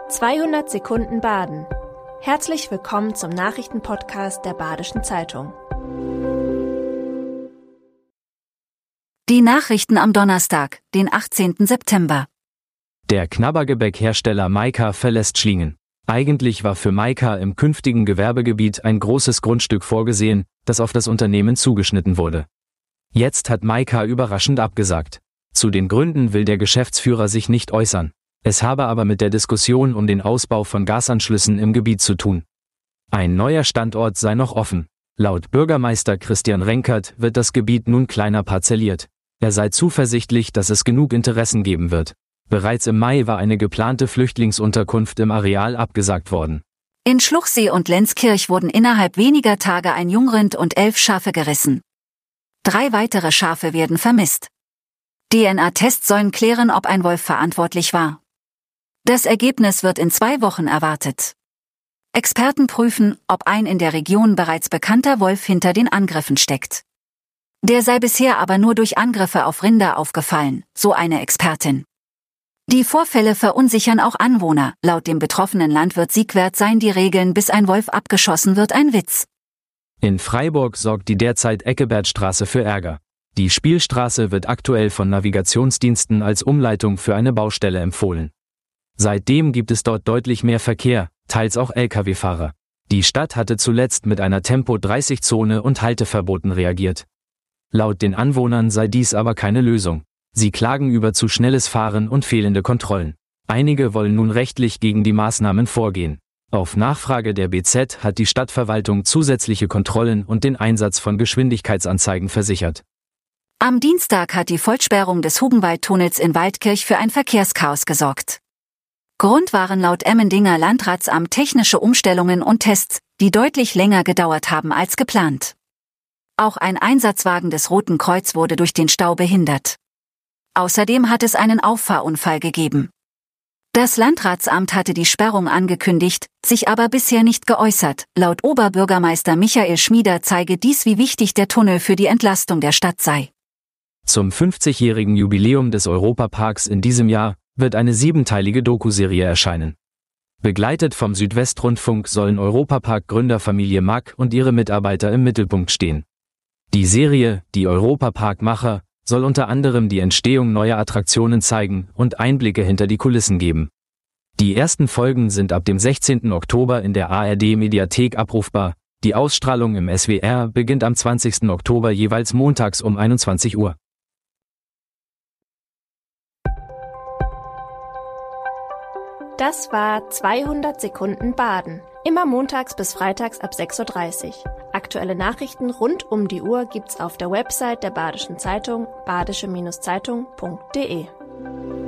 200 Sekunden Baden. Herzlich willkommen zum Nachrichtenpodcast der Badischen Zeitung. Die Nachrichten am Donnerstag, den 18. September. Der Knabbergebäckhersteller Maika verlässt Schlingen. Eigentlich war für Maika im künftigen Gewerbegebiet ein großes Grundstück vorgesehen, das auf das Unternehmen zugeschnitten wurde. Jetzt hat Maika überraschend abgesagt. Zu den Gründen will der Geschäftsführer sich nicht äußern. Es habe aber mit der Diskussion um den Ausbau von Gasanschlüssen im Gebiet zu tun. Ein neuer Standort sei noch offen. Laut Bürgermeister Christian Renkert wird das Gebiet nun kleiner parzelliert. Er sei zuversichtlich, dass es genug Interessen geben wird. Bereits im Mai war eine geplante Flüchtlingsunterkunft im Areal abgesagt worden. In Schluchsee und Lenzkirch wurden innerhalb weniger Tage ein Jungrind und 11 Schafe gerissen. 3 weitere Schafe werden vermisst. DNA-Tests sollen klären, ob ein Wolf verantwortlich war. Das Ergebnis wird in 2 Wochen erwartet. Experten prüfen, ob ein in der Region bereits bekannter Wolf hinter den Angriffen steckt. Der sei bisher aber nur durch Angriffe auf Rinder aufgefallen, so eine Expertin. Die Vorfälle verunsichern auch Anwohner. Laut dem betroffenen Landwirt Siegwert seien die Regeln, bis ein Wolf abgeschossen wird, ein Witz. In Freiburg sorgt die derzeit Eckebertstraße für Ärger. Die Spielstraße wird aktuell von Navigationsdiensten als Umleitung für eine Baustelle empfohlen. Seitdem gibt es dort deutlich mehr Verkehr, teils auch Lkw-Fahrer. Die Stadt hatte zuletzt mit einer Tempo-30-Zone und Halteverboten reagiert. Laut den Anwohnern sei dies aber keine Lösung. Sie klagen über zu schnelles Fahren und fehlende Kontrollen. Einige wollen nun rechtlich gegen die Maßnahmen vorgehen. Auf Nachfrage der BZ hat die Stadtverwaltung zusätzliche Kontrollen und den Einsatz von Geschwindigkeitsanzeigen versichert. Am Dienstag hat die Vollsperrung des Hugenwaldtunnels in Waldkirch für ein Verkehrschaos gesorgt. Grund waren laut Emmendinger Landratsamt technische Umstellungen und Tests, die deutlich länger gedauert haben als geplant. Auch ein Einsatzwagen des Roten Kreuz wurde durch den Stau behindert. Außerdem hat es einen Auffahrunfall gegeben. Das Landratsamt hatte die Sperrung angekündigt, sich aber bisher nicht geäußert. Laut Oberbürgermeister Michael Schmieder zeige dies, wie wichtig der Tunnel für die Entlastung der Stadt sei. Zum 50-jährigen Jubiläum des Europaparks in diesem Jahr wird eine 7-teilige Dokuserie erscheinen. Begleitet vom Südwestrundfunk sollen Europapark-Gründerfamilie Mack und ihre Mitarbeiter im Mittelpunkt stehen. Die Serie Die Europapark-Macher soll unter anderem die Entstehung neuer Attraktionen zeigen und Einblicke hinter die Kulissen geben. Die ersten Folgen sind ab dem 16. Oktober in der ARD-Mediathek abrufbar. Die Ausstrahlung im SWR beginnt am 20. Oktober jeweils montags um 21 Uhr. Das war 200 Sekunden Baden. Immer montags bis freitags ab 6:30 Uhr. Aktuelle Nachrichten rund um die Uhr gibt's auf der Website der Badischen Zeitung, badische-zeitung.de.